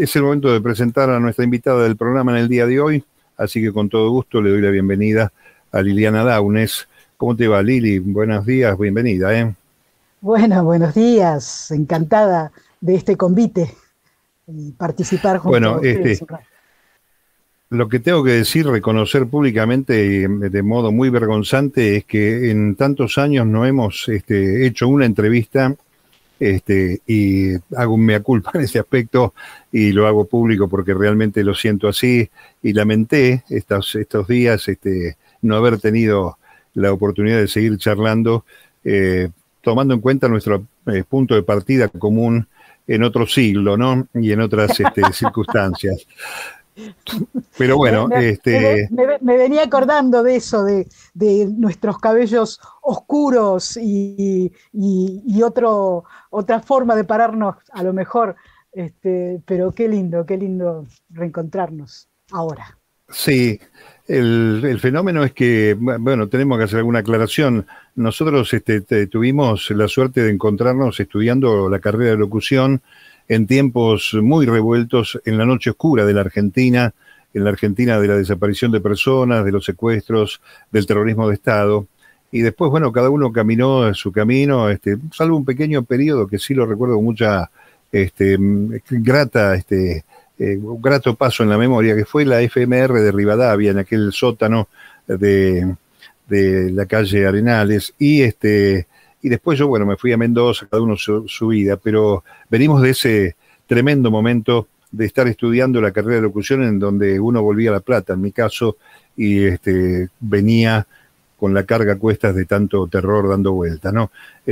es el momento de presentar a nuestra invitada del programa en el día de hoy, así que con todo gusto le doy la bienvenida a Liliana Daunes. ¿Cómo te va, Lili? Buenos días, bienvenida, ¿eh? Bueno, buenos días, encantada de este convite y participar junto Bueno, a ustedes un rato. lo que tengo que decir, reconocer públicamente y de modo muy vergonzante, es que en tantos años no hemos hecho una entrevista, y hago un mea culpa en ese aspecto y lo hago público porque realmente lo siento así, y lamenté estos días no haber tenido la oportunidad de seguir charlando, tomando en cuenta nuestro punto de partida común en otro siglo, ¿no? Y en otras circunstancias. Pero Me, bueno, me- me venía acordando de eso, de nuestros cabellos oscuros y otra forma de pararnos, a lo mejor, pero qué lindo reencontrarnos ahora. sí, el fenómeno es que, bueno, tenemos que hacer alguna aclaración. Nosotros tuvimos la suerte de encontrarnos estudiando la carrera de locución en tiempos muy revueltos, en la noche oscura de la Argentina, en la Argentina de la desaparición de personas, de los secuestros, del terrorismo de Estado. Y después, bueno, cada uno caminó su camino, salvo un pequeño periodo que sí lo recuerdo con mucha grata, un grato paso en la memoria, que fue la FMR de Rivadavia, en aquel sótano de, de la calle Arenales, y después yo, bueno, me fui a Mendoza, cada uno su vida, pero venimos de ese tremendo momento de estar estudiando la carrera de locución en donde uno volvía a La Plata, en mi caso, y venía con la carga a cuestas de tanto terror dando vuelta, ¿no?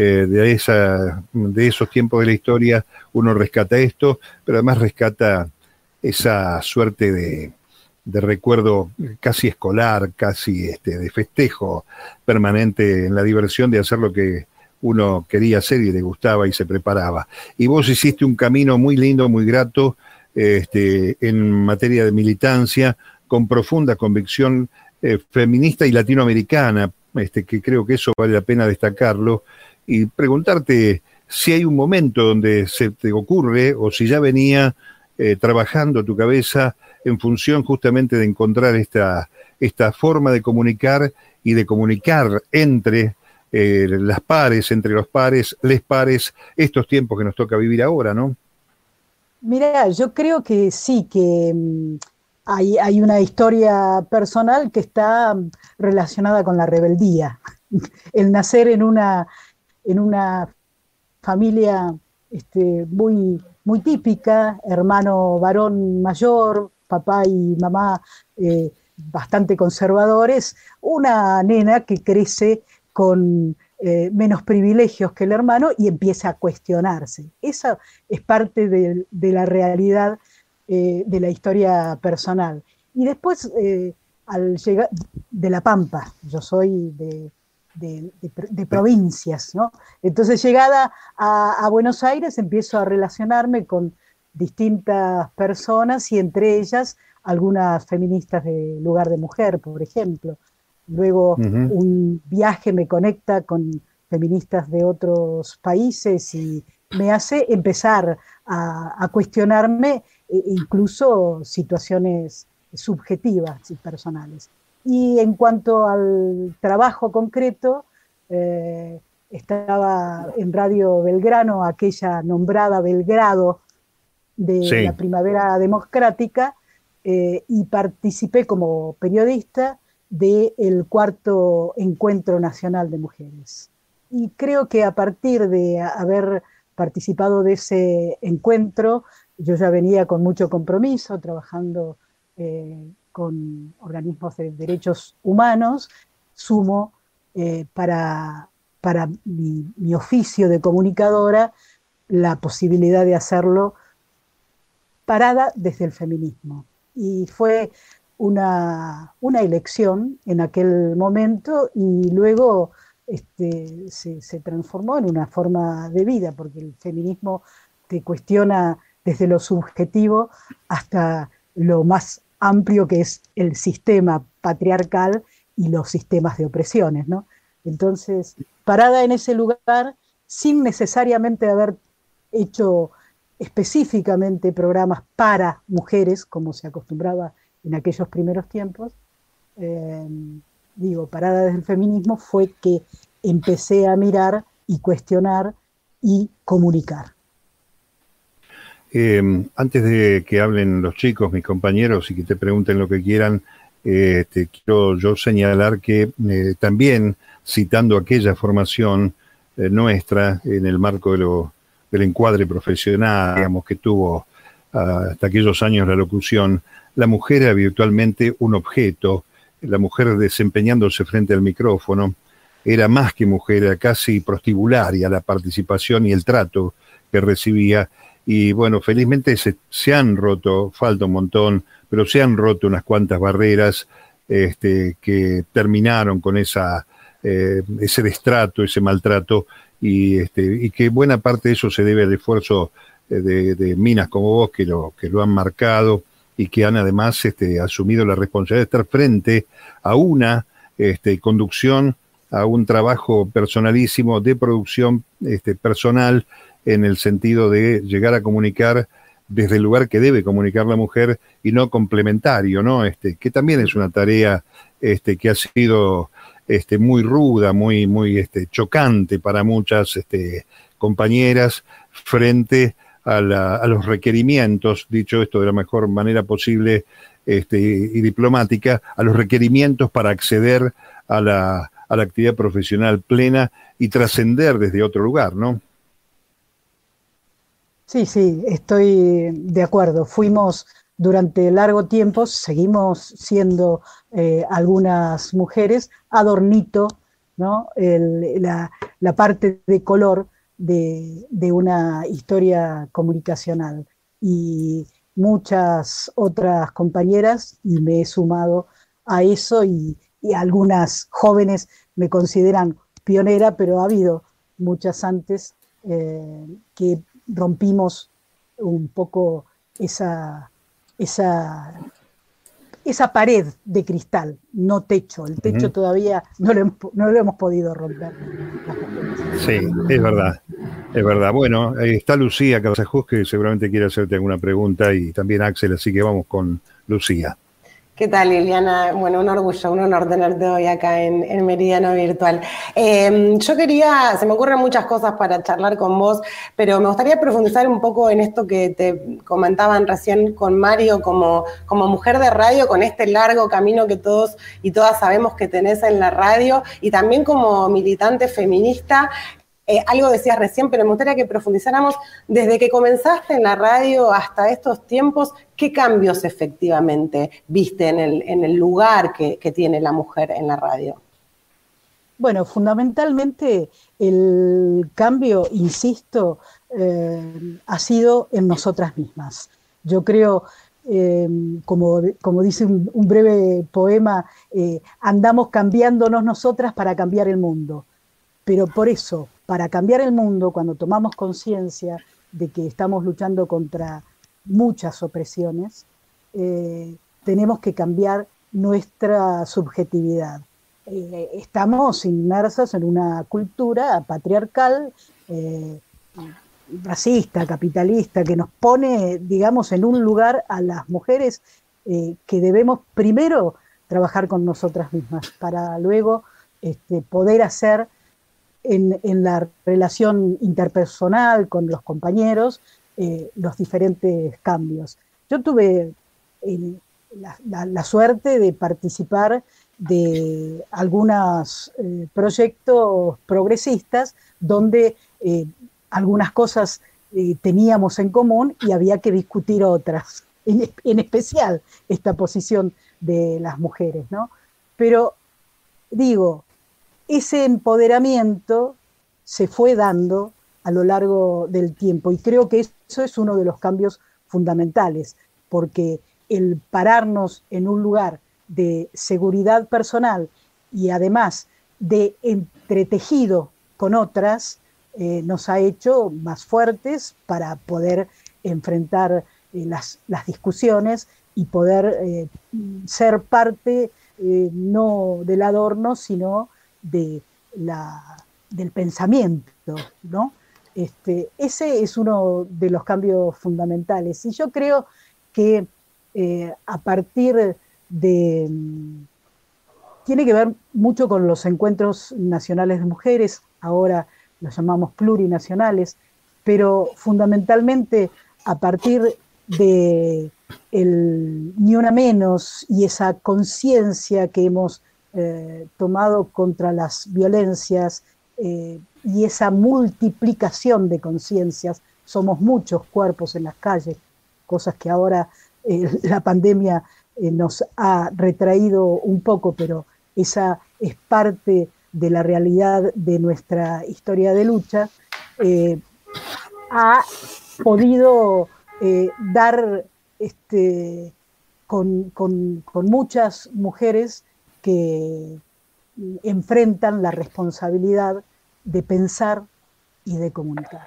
De esos tiempos de la historia uno rescata esto, pero además rescata esa suerte de recuerdo casi escolar, casi de festejo permanente en la diversión de hacer lo que uno quería hacer y le gustaba y se preparaba. Y vos hiciste un camino muy lindo, muy grato, en materia de militancia, con profunda convicción feminista y latinoamericana, que creo que eso vale la pena destacarlo, y preguntarte si hay un momento donde se te ocurre o si ya venía trabajando tu cabeza en función justamente de encontrar esta forma de comunicar y de comunicar entre las pares, entre los pares, les pares, estos tiempos que nos toca vivir ahora, ¿no? Mira, yo creo que sí, que hay una historia personal que está relacionada con la rebeldía. El nacer en una familia muy típica, hermano varón mayor, papá y mamá bastante conservadores, una nena que crece con menos privilegios que el hermano y empieza a cuestionarse. Esa es parte de la realidad de la historia personal. Y después, al llegar de La Pampa, yo soy de provincias, ¿no? Entonces, llegada a Buenos Aires, empiezo a relacionarme con distintas personas y entre ellas algunas feministas de Lugar de Mujer, por ejemplo. Luego Uh-huh. un viaje me conecta con feministas de otros países y me hace empezar a cuestionarme incluso situaciones subjetivas y personales. Y en cuanto al trabajo concreto, eh, estaba en Radio Belgrano, aquella nombrada Belgrado de la Sí. Primavera Democrática, y participé como periodista del cuarto Encuentro Nacional de Mujeres. Y creo que a partir de haber participado de ese encuentro, yo ya venía con mucho compromiso, trabajando con organismos de derechos humanos, sumo para mi oficio de comunicadora la posibilidad de hacerlo parada desde el feminismo. Y fue una elección en aquel momento y luego se transformó en una forma de vida, porque el feminismo te cuestiona desde lo subjetivo hasta lo más amplio que es el sistema patriarcal y los sistemas de opresiones, ¿no? Entonces, parada en ese lugar, sin necesariamente haber hecho específicamente programas para mujeres, como se acostumbraba en aquellos primeros tiempos. Parada desde el feminismo, fue que empecé a mirar y cuestionar y comunicar. Antes de que hablen los chicos, mis compañeros, y que te pregunten lo que quieran, te quiero yo señalar que también, citando aquella formación nuestra en el marco del encuadre profesional, digamos, que tuvo hasta aquellos años la locución, la mujer era virtualmente un objeto. La mujer desempeñándose frente al micrófono era más que mujer, era casi prostibularia la participación y el trato que recibía. Y bueno, felizmente se han roto, falta un montón, pero se han roto unas cuantas barreras que terminaron con ese destrato, ese maltrato, y que buena parte de eso se debe al esfuerzo de minas como vos que lo han marcado y que han además asumido la responsabilidad de estar frente a una conducción, a un trabajo personalísimo de producción personal, en el sentido de llegar a comunicar desde el lugar que debe comunicar la mujer y no complementario, ¿no? Que también es una tarea que ha sido muy ruda, muy chocante para muchas compañeras frente a los requerimientos, dicho esto de la mejor manera posible y diplomática, a los requerimientos para acceder a la actividad profesional plena y trascender desde otro lugar, ¿no? Sí, estoy de acuerdo. Fuimos durante largo tiempo, seguimos siendo algunas mujeres, adornito, ¿no? La parte de color de una historia comunicacional. Y muchas otras compañeras, y me he sumado a eso, y algunas jóvenes me consideran pionera, pero ha habido muchas antes que rompimos un poco esa pared de cristal, no techo. El techo todavía no lo hemos podido romper. Sí, es verdad. Es verdad. Bueno, está Lucía Casajos, que seguramente quiere hacerte alguna pregunta, y también Axel, así que vamos con Lucía. ¿Qué tal, Liliana? Bueno, un orgullo, un honor tenerte hoy acá en Meridiano Virtual. Se me ocurren muchas cosas para charlar con vos, pero me gustaría profundizar un poco en esto que te comentaban recién con Mario, como mujer de radio, con este largo camino que todos y todas sabemos que tenés en la radio, y también como militante feminista. Algo decías recién, pero me gustaría que profundizáramos desde que comenzaste en la radio hasta estos tiempos. ¿Qué cambios efectivamente viste en el lugar que tiene la mujer en la radio? Bueno, fundamentalmente el cambio, insisto, ha sido en nosotras mismas. Yo creo, como dice un breve poema, andamos cambiándonos nosotras para cambiar el mundo. Pero por eso, para cambiar el mundo, cuando tomamos conciencia de que estamos luchando contra muchas opresiones, tenemos que cambiar nuestra subjetividad. Estamos inmersas en una cultura patriarcal, racista, capitalista, que nos pone, digamos, en un lugar a las mujeres que debemos primero trabajar con nosotras mismas, para luego poder hacer en la relación interpersonal con los compañeros los diferentes cambios. Yo tuve la suerte de participar de algunos proyectos progresistas donde algunas cosas teníamos en común y había que discutir otras, en especial esta posición de las mujeres, ¿no? Pero digo, ese empoderamiento se fue dando a lo largo del tiempo, y creo que eso es uno de los cambios fundamentales, porque el pararnos en un lugar de seguridad personal y además de entretejido con otras nos ha hecho más fuertes para poder enfrentar las discusiones y poder ser parte no del adorno, sino del pensamiento, ¿no? Ese es uno de los cambios fundamentales. Y yo creo que a partir de... Tiene que ver mucho con los encuentros nacionales de mujeres, ahora los llamamos plurinacionales, pero fundamentalmente a partir de el Ni Una Menos y esa conciencia que hemos tomado contra las violencias y esa multiplicación de conciencias. Somos muchos cuerpos en las calles, cosas que ahora la pandemia nos ha retraído un poco, pero esa es parte de la realidad de nuestra historia de lucha. Ha podido dar con muchas mujeres que enfrentan la responsabilidad de pensar y de comunicar.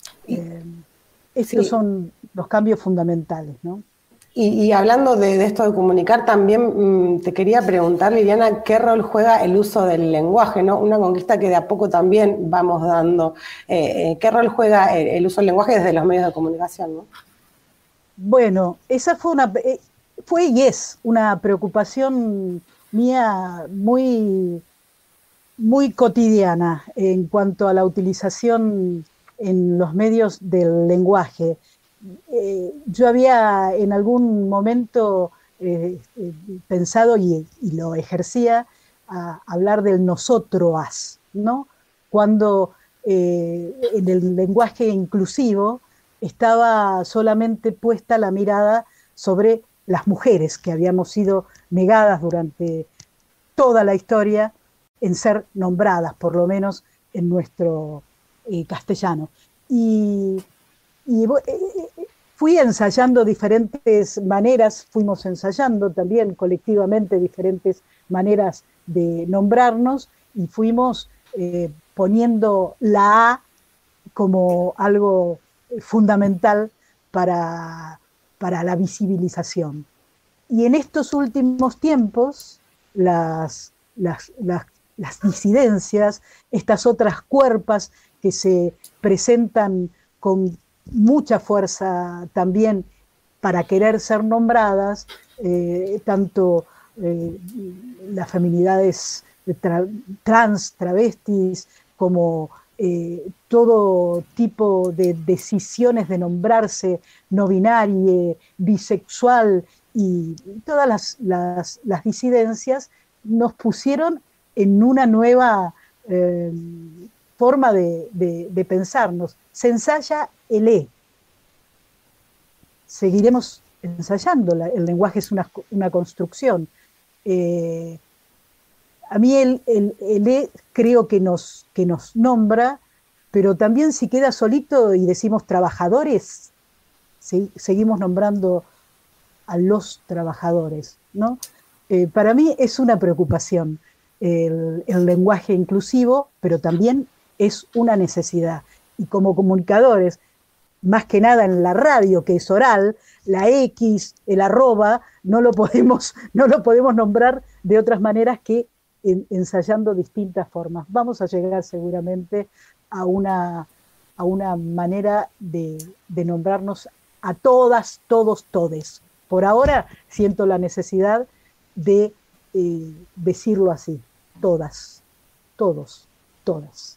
Estos son los cambios fundamentales, ¿no? Y hablando de esto de comunicar, también te quería preguntar, Liliana, ¿qué rol juega el uso del lenguaje, ¿no? Una conquista que de a poco también vamos dando. ¿Qué rol juega el uso del lenguaje desde los medios de comunicación, ¿no? Bueno, esa fue y es una preocupación mía muy, muy cotidiana en cuanto a la utilización en los medios del lenguaje. Yo había en algún momento pensado y lo ejercía a hablar del nosotros, ¿no? Cuando en el lenguaje inclusivo estaba solamente puesta la mirada sobre las mujeres que habíamos sido negadas durante toda la historia en ser nombradas, por lo menos en nuestro castellano. Y fui ensayando diferentes maneras, fuimos ensayando también colectivamente diferentes maneras de nombrarnos y fuimos poniendo la A como algo fundamental para la visibilización. Y en estos últimos tiempos, las disidencias, estas otras cuerpas que se presentan con mucha fuerza también para querer ser nombradas, tanto las feminidades trans, travestis, como todo tipo de decisiones de nombrarse no binaria, bisexual y todas las disidencias nos pusieron en una nueva forma de pensarnos. Se ensaya el E. Seguiremos ensayando, el lenguaje es una construcción. A mí el E creo que nos nombra, pero también si queda solito y decimos trabajadores, seguimos nombrando a los trabajadores, ¿no? Para mí es una preocupación el lenguaje inclusivo, pero también es una necesidad. Y como comunicadores, más que nada en la radio, que es oral, la X, el arroba, no lo podemos nombrar de otras maneras que ensayando distintas formas. Vamos a llegar seguramente a una manera de nombrarnos a todas, todos, todes. Por ahora siento la necesidad de decirlo así, todas, todos, todas.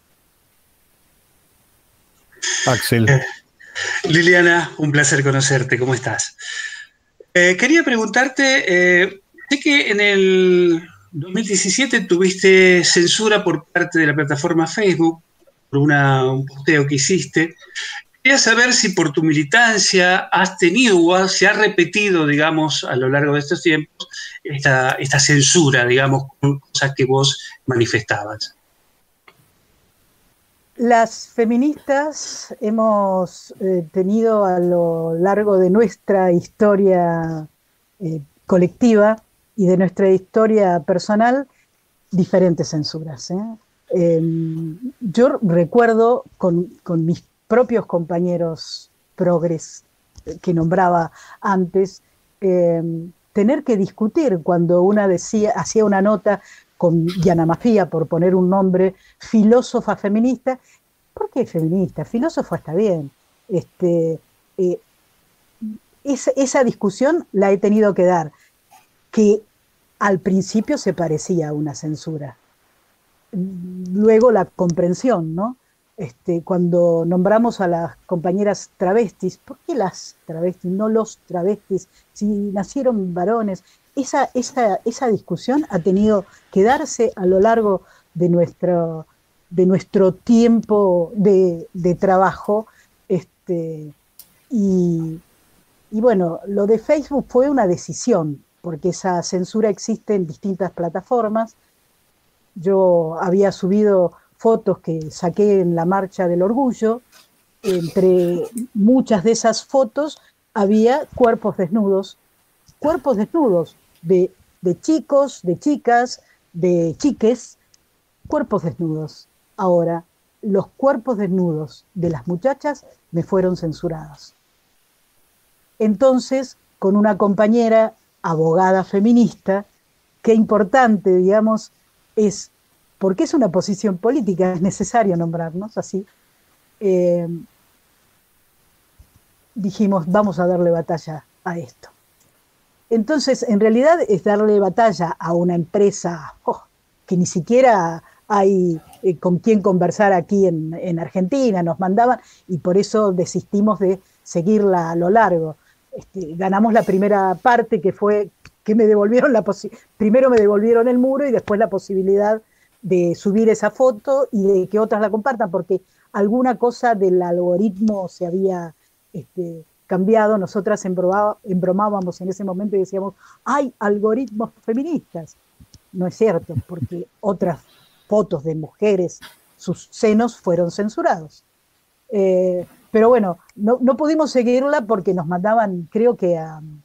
Axel. Liliana, un placer conocerte, ¿cómo estás? Quería preguntarte, sé que en el 2017 tuviste censura por parte de la plataforma Facebook por un posteo que hiciste. Quería saber si por tu militancia has tenido o se ha repetido, digamos, a lo largo de estos tiempos, esta censura, digamos, con cosas que vos manifestabas. Las feministas hemos tenido a lo largo de nuestra historia colectiva y de nuestra historia personal diferentes censuras. Yo recuerdo con mis propios compañeros progres que nombraba antes, tener que discutir cuando una hacía una nota con Diana Mafía, por poner un nombre, filósofa feminista, ¿Por qué feminista? Filósofo está bien. Eh, esa discusión la he tenido que dar, que al principio se parecía a una censura. Luego la comprensión, ¿no? Cuando nombramos a las compañeras travestis, ¿por qué las travestis, no los travestis? Si nacieron varones, esa discusión ha tenido que darse a lo largo de nuestro tiempo de trabajo. Y bueno, lo de Facebook fue una decisión, porque esa censura existe en distintas plataformas. Yo había subido fotos que saqué en la Marcha del Orgullo. Entre muchas de esas fotos había cuerpos desnudos de chicos, de chicas, de chiques, cuerpos desnudos. Ahora, los cuerpos desnudos de las muchachas me fueron censurados. Entonces, con una compañera abogada feminista, qué importante, digamos, es, porque es una posición política, es necesario nombrarnos así, dijimos, vamos a darle batalla a esto. Entonces, en realidad es darle batalla a una empresa que ni siquiera hay con quién conversar aquí en Argentina, nos mandaban, y por eso desistimos de seguirla a lo largo. Ganamos la primera parte, que fue que me devolvieron primero me devolvieron el muro y después la posibilidad de subir esa foto y de que otras la compartan, porque alguna cosa del algoritmo se había cambiado. Nosotras embromábamos en ese momento y decíamos, hay algoritmos feministas. No es cierto, porque otras fotos de mujeres, sus senos fueron censurados. Pero bueno, no pudimos seguirla porque nos mandaban, creo que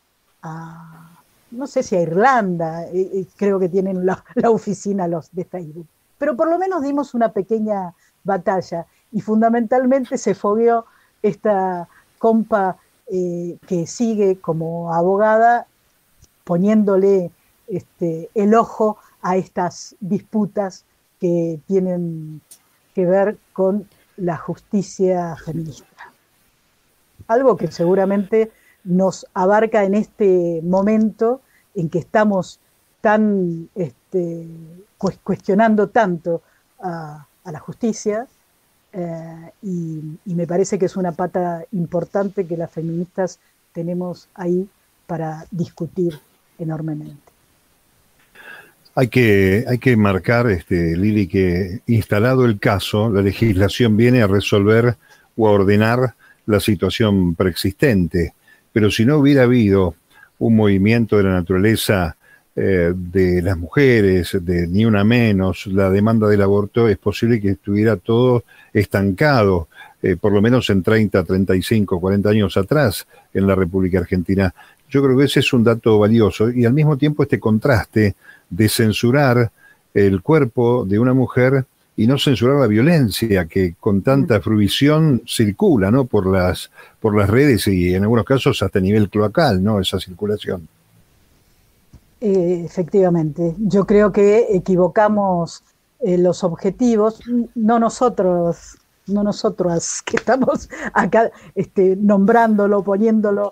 no sé si a Irlanda, creo que tienen la oficina los de Facebook. Pero por lo menos dimos una pequeña batalla y fundamentalmente se fogueó esta compa que sigue como abogada poniéndole el ojo a estas disputas que tienen que ver con la justicia feminista. Algo que seguramente nos abarca en este momento en que estamos tan cuestionando tanto a la justicia, y me parece que es una pata importante que las feministas tenemos ahí para discutir enormemente. Hay que marcar, Lili, que instalado el caso, la legislación viene a resolver o a ordenar la situación preexistente. Pero si no hubiera habido un movimiento de la naturaleza de las mujeres, de Ni Una Menos, la demanda del aborto, es posible que estuviera todo estancado, por lo menos en 30, 35, 40 años atrás en la República Argentina. Yo creo que ese es un dato valioso y al mismo tiempo este contraste de censurar el cuerpo de una mujer y no censurar la violencia que con tanta fruición circula, ¿no? por las redes y en algunos casos hasta a nivel cloacal, ¿no? Esa circulación. Efectivamente, yo creo que equivocamos los objetivos, no nosotras que estamos acá nombrándolo, poniéndolo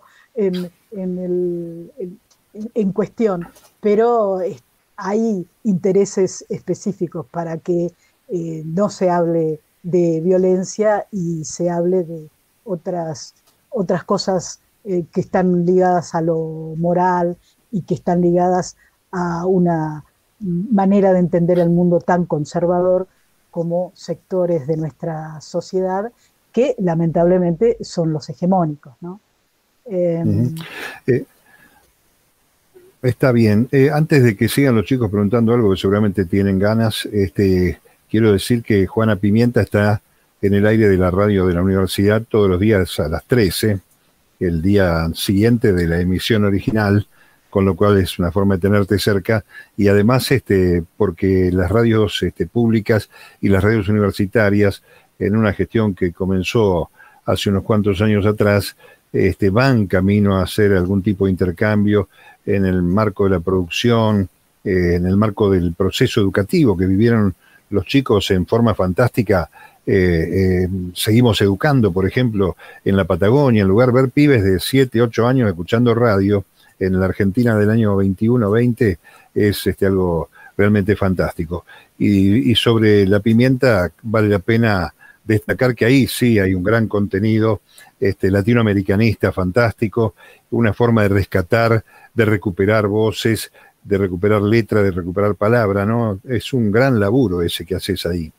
en cuestión, pero hay intereses específicos para que no se hable de violencia y se hable de otras cosas que están ligadas a lo moral y que están ligadas a una manera de entender el mundo tan conservador como sectores de nuestra sociedad que lamentablemente son los hegemónicos, ¿no? Está bien. Antes de que sigan los chicos preguntando algo que seguramente tienen ganas, quiero decir que Juana Pimienta está en el aire de la radio de la universidad todos los días a las 13, el día siguiente de la emisión original, con lo cual es una forma de tenerte cerca, y además porque las radios públicas y las radios universitarias, en una gestión que comenzó hace unos cuantos años atrás, van camino a hacer algún tipo de intercambio en el marco de la producción, en el marco del proceso educativo que vivieron los chicos en forma fantástica seguimos educando, por ejemplo, en la Patagonia, en lugar de ver pibes de 7, 8 años escuchando radio, en la Argentina del año 21-20 es algo realmente fantástico. Y sobre la pimienta vale la pena destacar que ahí sí hay un gran contenido latinoamericanista fantástico, una forma de rescatar, de recuperar voces, de recuperar letra, de recuperar palabra, ¿no? Es un gran laburo ese que haces ahí.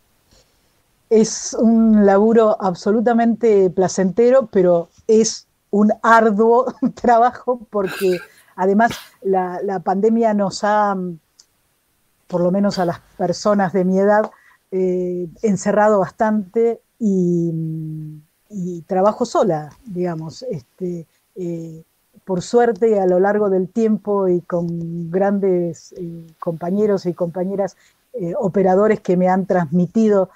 Es un laburo absolutamente placentero, pero es un arduo trabajo porque además la pandemia nos ha, por lo menos a las personas de mi edad, encerrado bastante y trabajo sola, digamos. Por suerte, a lo largo del tiempo y con grandes compañeros y compañeras operadores que me han transmitido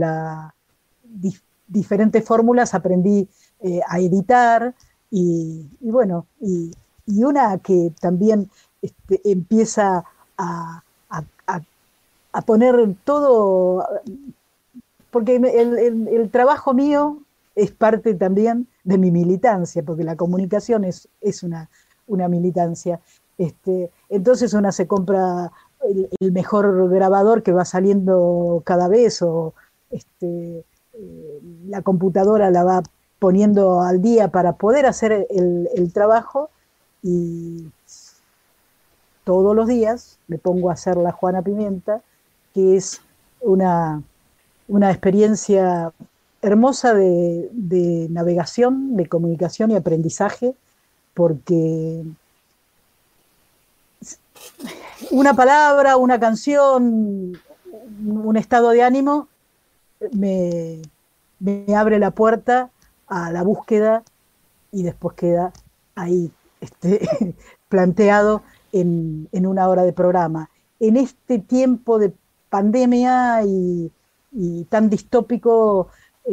diferentes fórmulas, aprendí a editar y bueno, y una que también empieza a poner todo, porque el trabajo mío es parte también de mi militancia, porque la comunicación es una militancia. Entonces una se compra el mejor grabador que va saliendo cada vez, o la computadora la va poniendo al día para poder hacer el trabajo, y todos los días me pongo a hacer la Juana Pimienta, que es una experiencia hermosa de navegación, de comunicación y aprendizaje, porque una palabra, una canción, un estado de ánimo me abre la puerta a la búsqueda y después queda ahí planteado en una hora de programa. En este tiempo de pandemia y tan distópico,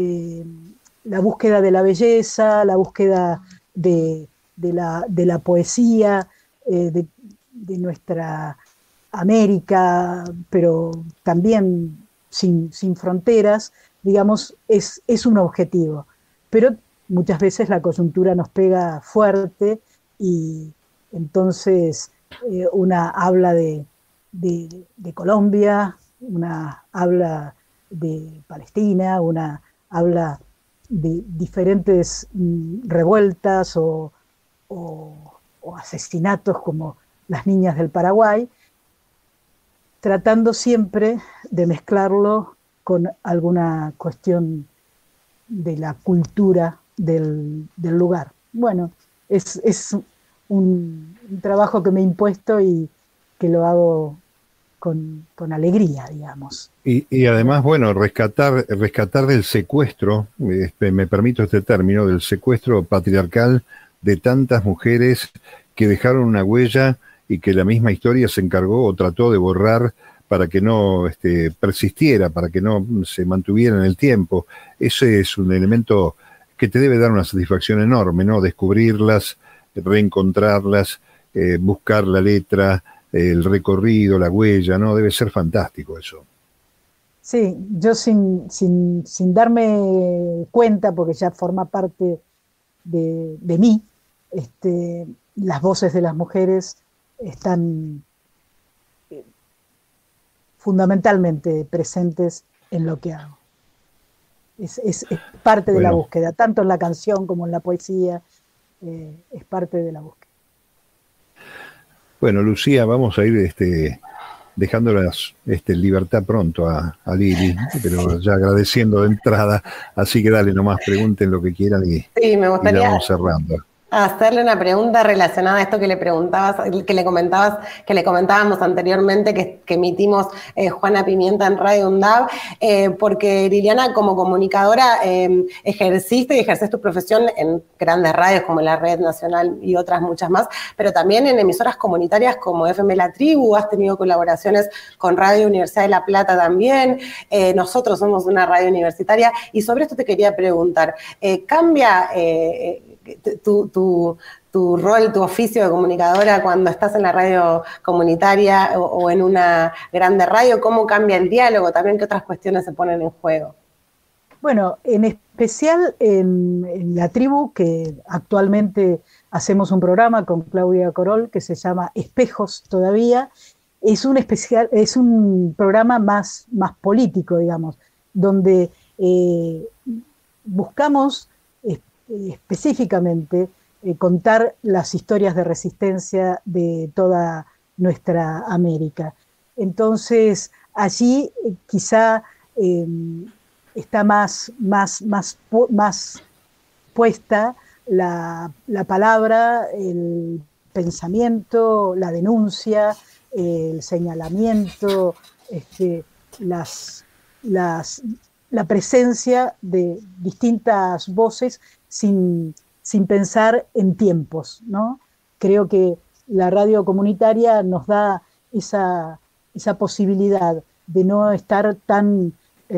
la búsqueda de la belleza, la búsqueda de la poesía, de nuestra América, pero también sin fronteras, digamos, es un objetivo. Pero muchas veces la coyuntura nos pega fuerte y entonces una habla de Colombia, una habla de Palestina, una habla de diferentes revueltas o asesinatos como las niñas del Paraguay, tratando siempre de mezclarlo con alguna cuestión de la cultura del lugar. Bueno, es un trabajo que me he impuesto y que lo hago con alegría, digamos. Y además, bueno, rescatar del secuestro, me permito este término, del secuestro patriarcal de tantas mujeres que dejaron una huella y que la misma historia se encargó o trató de borrar para que no persistiera, para que no se mantuviera en el tiempo. Ese es un elemento que te debe dar una satisfacción enorme, ¿no? Descubrirlas, reencontrarlas, buscar la letra, el recorrido, la huella, ¿no? Debe ser fantástico eso. Sí, yo sin darme cuenta, porque ya forma parte de mí, las voces de las mujeres están fundamentalmente presentes en lo que hago. Es parte de la búsqueda, tanto en la canción como en la poesía, es parte de la búsqueda. Bueno, Lucía, vamos a ir dejándolas libertad pronto a Lili, pero ya agradeciendo de entrada, así que dale nomás, pregunten lo que quieran y me gustaría, y la vamos cerrando. Hacerle una pregunta relacionada a esto que le preguntabas, que le comentábamos anteriormente, que emitimos Juana Pimienta en Radio UNDAV, porque Liliana, como comunicadora, ejerciste y ejerces tu profesión en grandes radios como la Red Nacional y otras muchas más, pero también en emisoras comunitarias como FM La Tribu, has tenido colaboraciones con Radio Universidad de La Plata también, nosotros somos una radio universitaria, y sobre esto te quería preguntar, ¿cambia tu rol, tu oficio de comunicadora cuando estás en la radio comunitaria o en una grande radio? ¿Cómo cambia el diálogo? También, ¿qué otras cuestiones se ponen en juego? Bueno, en especial en La Tribu, que actualmente hacemos un programa con Claudia Corol que se llama Espejos todavía, es un programa más político, digamos, donde buscamos específicamente contar las historias de resistencia de toda nuestra América. Entonces, allí quizá está más puesta la palabra, el pensamiento, la denuncia, el señalamiento, las, la presencia de distintas voces sin pensar en tiempos, ¿no? Creo que la radio comunitaria nos da esa posibilidad de no estar tan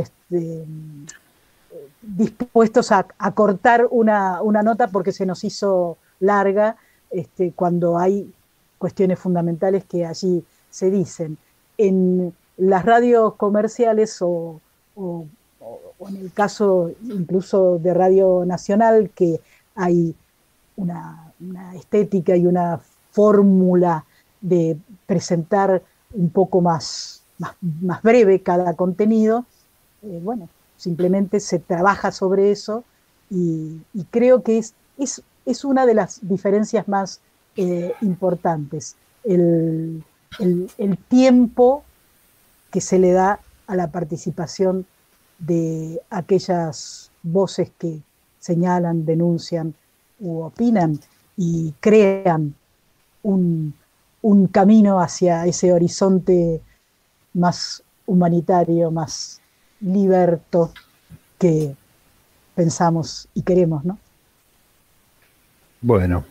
dispuestos a cortar una nota porque se nos hizo larga, cuando hay cuestiones fundamentales que allí se dicen. En las radios comerciales o en el caso incluso de Radio Nacional, que hay una estética y una fórmula de presentar un poco más breve cada contenido, bueno, simplemente se trabaja sobre eso y creo que es una de las diferencias más importantes, el tiempo que se le da a la participación de aquellas voces que señalan, denuncian u opinan y crean un camino hacia ese horizonte más humanitario, más liberto que pensamos y queremos, ¿no? Bueno,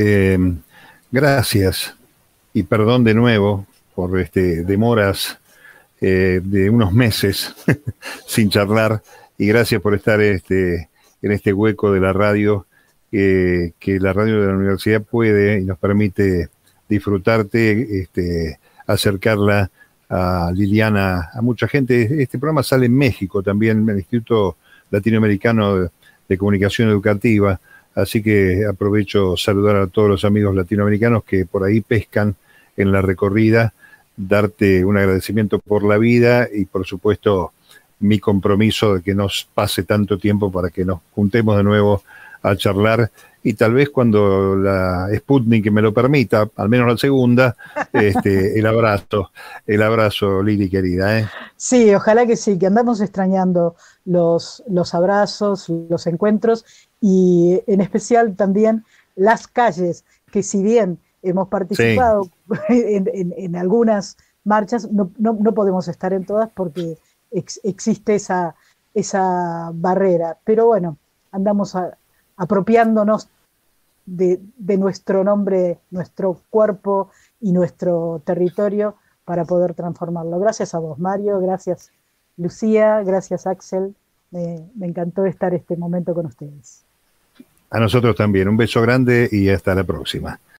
gracias y perdón de nuevo por demoras de unos meses sin charlar, y gracias por estar en este hueco de la radio, que la radio de la universidad puede y nos permite disfrutarte, acercarla a Liliana, a mucha gente. Este programa sale en México también, en el Instituto Latinoamericano de Comunicación Educativa, así que aprovecho saludar a todos los amigos latinoamericanos que por ahí pescan en la recorrida, darte un agradecimiento por la vida y por supuesto mi compromiso de que nos pase tanto tiempo para que nos juntemos de nuevo a charlar, y tal vez cuando la Sputnik me lo permita, al menos la segunda, el abrazo, Lili querida, ¿eh? Sí, ojalá que sí, que andamos extrañando los abrazos, los encuentros y en especial también las calles, que si bien hemos participado sí. en algunas marchas, no podemos estar en todas porque existe esa barrera, pero bueno, andamos apropiándonos de nuestro nombre, nuestro cuerpo y nuestro territorio para poder transformarlo. Gracias a vos, Mario, gracias Lucía, gracias Axel, me encantó estar este momento con ustedes. A nosotros también, un beso grande y hasta la próxima.